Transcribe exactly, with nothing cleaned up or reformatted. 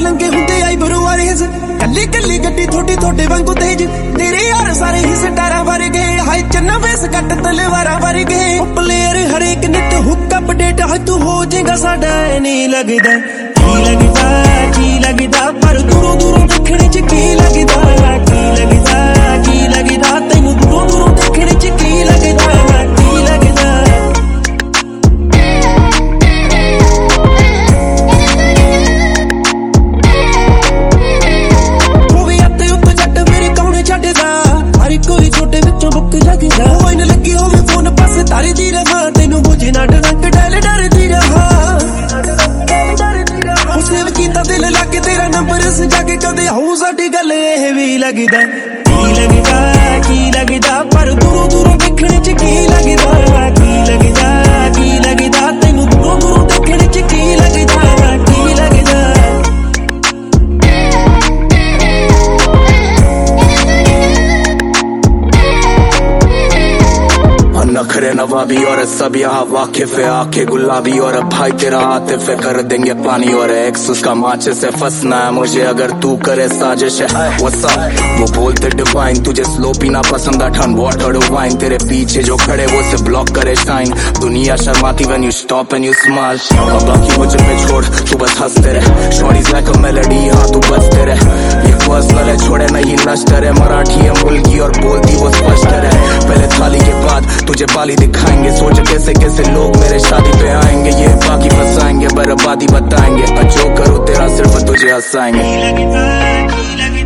लंगे हुंदे आई बरुआरे हिस कल्ली कल्ली गड्डी थोड़ी थोड़े वांगू तेज तेरे यार सारे ही स्टारा वर्गे हाय चन्ना वेस कट तलवारा वर्गे प्लेयर हर एक नित हुक अपडेट है तू हो जाएगा साडा नहीं लगदा की लगदा की लगदा पर दूरों दूरों देखने च की लगदा की लगदा की लगदा तैनू दूरों दूरों देखने च की लगदा की लगदा होवे आते उत्ते जट मेरी कौन छड्डदा हर कोई छोटे विचों बुक लगदा होए न लगी होवे फोन पासे तारी दी रहा तैनू बुझे ना डरक डल डरदी रहा सेव कीता दिल लाके तेरा नंबर सजा के कदे हो साडी गल एह भी लगदा की लगदा की लगदा पर दूरों दूरों देखने च की लगदा की लगदा की लगदा तैनू दूरों दूरों देखने च की लगदा की लगदा नखरे नवाबी और सब यहाँ वाकिफ है आके गुलाबी और भाई तेरा आतिफ है कर देंगे पानी और एक्स उसका माचे से फंसना है मुझे अगर तू करे साजिश है वसा वो बोलते डिवाइन तुझे स्लो पीना पसंद है ठन वाटर वाइन तेरे पीछे जो खड़े वो से ब्लॉक करे शाइन दुनिया शर्माती when you stop and you smile अब बाकी मुझे पे छोड़ तू बस हंसते रहे शॉर्टीज लाइक अ मेलोडी हाँ तू बजते रहे ये पर्सनल है छोड़े नहीं नश्तर है मराठी है मुल्की और बोलती वो स्पष्ट है पहले थाली के बाद तुझे बाली दिखाएंगे सोच कैसे कैसे लोग मेरे शादी पे आएंगे ये बाकी फंसाएंगे बर्बादी बताएंगे जो करूँ तेरा सिर्फ तुझे हंसाएंगे।